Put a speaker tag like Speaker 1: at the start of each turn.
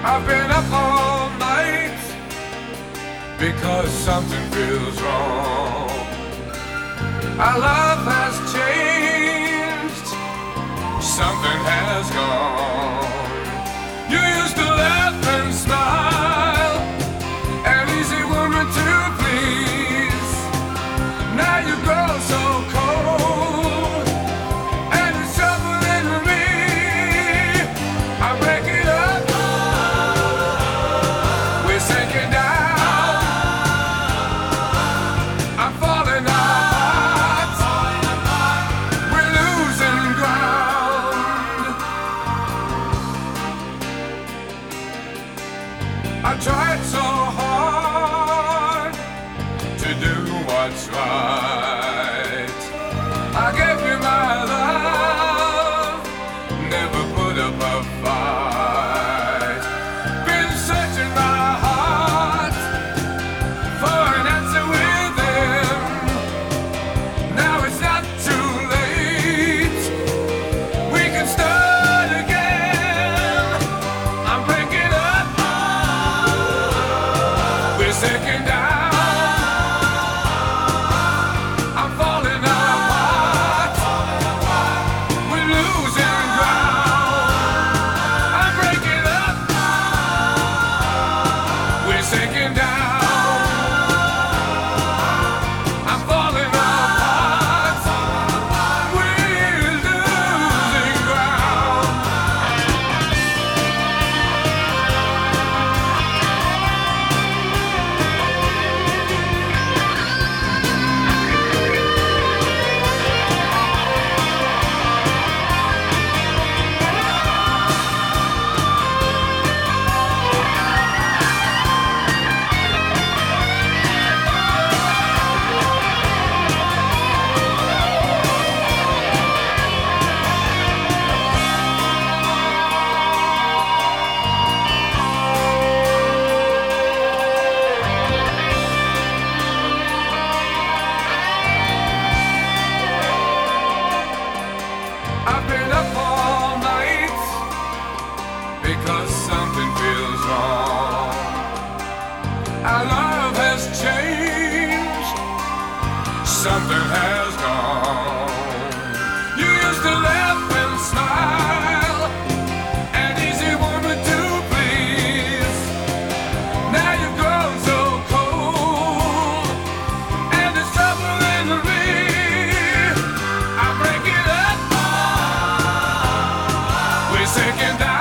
Speaker 1: I've been up all night because something feels wrong. Our love has changed, something has gone. You used to laugh and smile, an easy woman to please. Now you grow so cold, and it's troubling me. I break it up, we're sinking down. I'm falling apart, we're losing ground. I tried so hard to do what's right. I gave you my love, never put up a fight. Been searching my heart for an answer within. Now it's not too late, we can start again. I'm breaking up, we're sinking down. I'm falling apart, we're losing ground. I'm breaking up, we're sinking down. I'm falling apart, we're losing ground. I've been up all night because something feels wrong. Our love has changed, something has gone. You used to laugh and smile, an easy woman to please. Now you've grown so cold, and it's troubling me. I break it up, we're sinking down.